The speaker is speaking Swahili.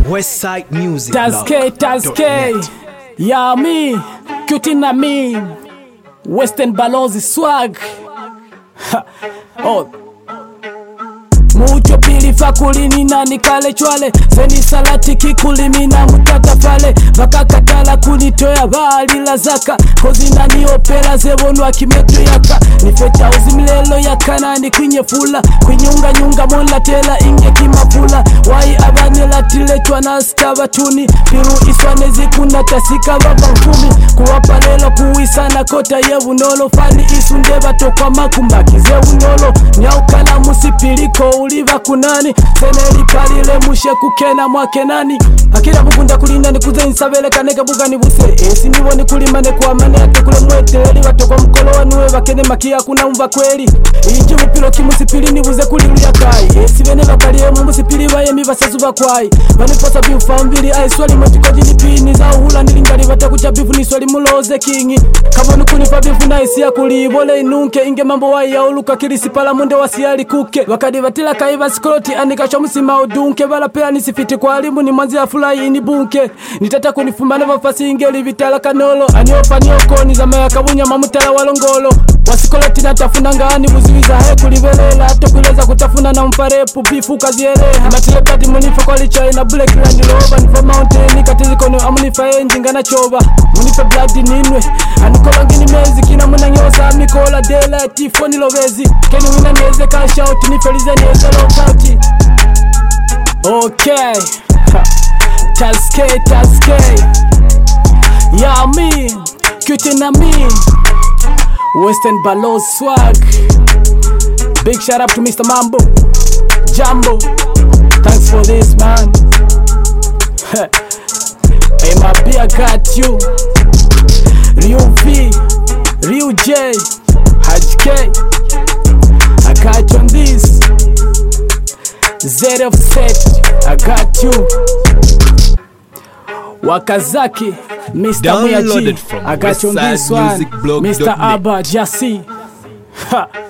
Westside Music. Tazke. Yeah, me. Cutie na me. Western Balozi swag. Oh. Mucho pili fakulini na nikale chwale. Zeni salati kikulimina mutata fale. Vakakatala kunitoya bali la zaka. Kozi na niopela zebonu wa kimetu yaka. Nifeta uzimlelo ya kanani kwenye fula. Kwenyunga nyunga monla tela inge kimafula. Wai abanela tiletwa na stabatuni. Piru iswanezi kuna tasika baba mfumi. Kuwapa lelo kuwisana kota yevu nolo. Fali isundeba tokwa makumbaki zevu nolo. Nyaukala musipiliko uliva kunani. Seneli kalile mushe kukena mwake nani. Akira bukunda kulinda ni kuze insabele kaneka buga ni buse. Esi niwo ni kulimane kwa mane atekule mwete. Eli watokwa mkolo wanuwe wakene makia kuna umva kweli. Inji upilo kimusipili ni buze kuliluya kai. Esi vene bakalie mumusipili baye mibasazu bakwai. Vaniposa biufa mbili aiswali mwetiko jinipini. Za uhula nilingali watakucha bifu ni swali muloze kingi. Kabonu kunifa bifu na isi ya kulibole inunke. Inge mambo wai ya uluka kirisi pala munde wasiali kuke. Wakadi watila kaiva sikoloti anikasha musima udunke. Vala pea nisifiti kwa alimu ni manzi ya fulai ini bunke. Nitata kunifumane wafasi ingeli vitala kanolo. Aniofa nioko nizama ya kabunya mamutala walongolo. Wasikoloti natafuna ngani buziwiza hai kulivelela. Tokuleza kutafuna na mparepu bifu kazieleha. Matilepati munifa kwa lichai na black land loba. Nifa mountain katizikono amunifa enji ngana choba. Munifa blood ninwe anikolongini mezi kina munanyosa mikola dela tifoni lovezi. Keni wina nieze kashout nifelize nieze lokauti. Okay. Tazke. Yeah, me. Cutie na me. Western Balozi swag. Big shout out to Mr. Mambo Jambo. Thanks for this, man. Hey, my B, I got you. Ryu V, Ryu J, Haj K. I got you on this. Z Offset, I got you. Wakazaki, Mr. Muyaji, I got you on this one. Mr. Abba Jasi. Ha.